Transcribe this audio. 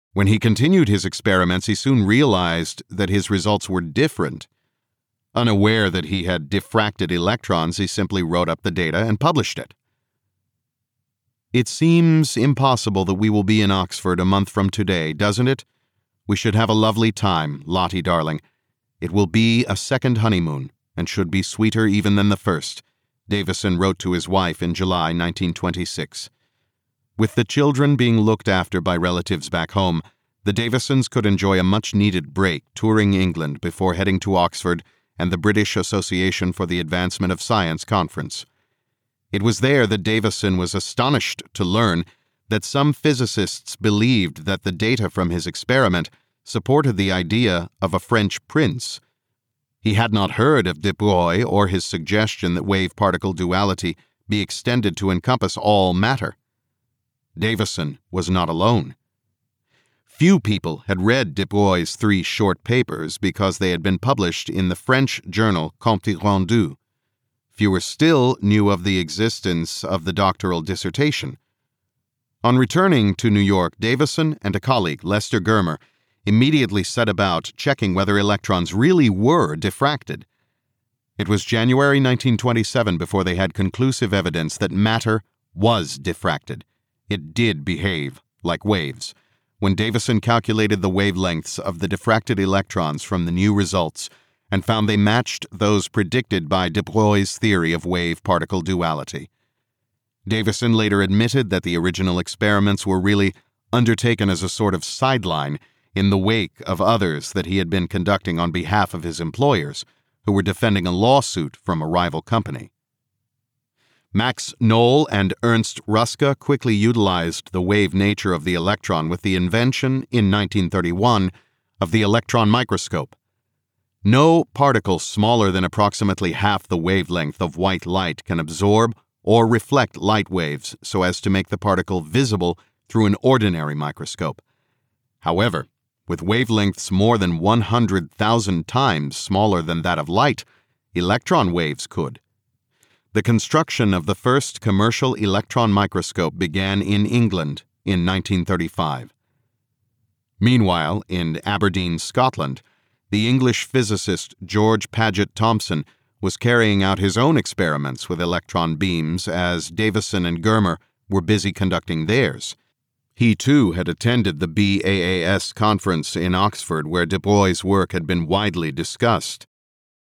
When he continued his experiments, he soon realized that his results were different. Unaware that he had diffracted electrons, he simply wrote up the data and published it. "It seems impossible that we will be in Oxford a month from today, doesn't it? We should have a lovely time, Lottie darling. It will be a second honeymoon, and should be sweeter even than the first," Davison wrote to his wife in July 1926. With the children being looked after by relatives back home, the Davisons could enjoy a much-needed break touring England before heading to Oxford and the British Association for the Advancement of Science conference. It was there that Davison was astonished to learn that some physicists believed that the data from his experiment supported the idea of a French prince. He had not heard of de Broglie or his suggestion that wave-particle duality be extended to encompass all matter. Davison was not alone. Few people had read de Broglie's 3 short papers because they had been published in the French journal Comptes Rendus. Fewer still knew of the existence of the doctoral dissertation. On returning to New York, Davison and a colleague, Lester Germer, immediately set about checking whether electrons really were diffracted. It was January 1927 before they had conclusive evidence that matter was diffracted. It did behave like waves. When Davison calculated the wavelengths of the diffracted electrons from the new results and found they matched those predicted by de Broglie's theory of wave-particle duality. Davison later admitted that the original experiments were really undertaken as a sort of sideline in the wake of others that he had been conducting on behalf of his employers, who were defending a lawsuit from a rival company. Max Knoll and Ernst Ruska quickly utilized the wave nature of the electron with the invention, in 1931, of the electron microscope. No particle smaller than approximately half the wavelength of white light can absorb or reflect light waves so as to make the particle visible through an ordinary microscope. However, with wavelengths more than 100,000 times smaller than that of light, electron waves could. The construction of the first commercial electron microscope began in England in 1935. Meanwhile, in Aberdeen, Scotland, the English physicist George Paget Thomson was carrying out his own experiments with electron beams as Davison and Germer were busy conducting theirs. He too had attended the BAAS conference in Oxford where de Broglie's work had been widely discussed.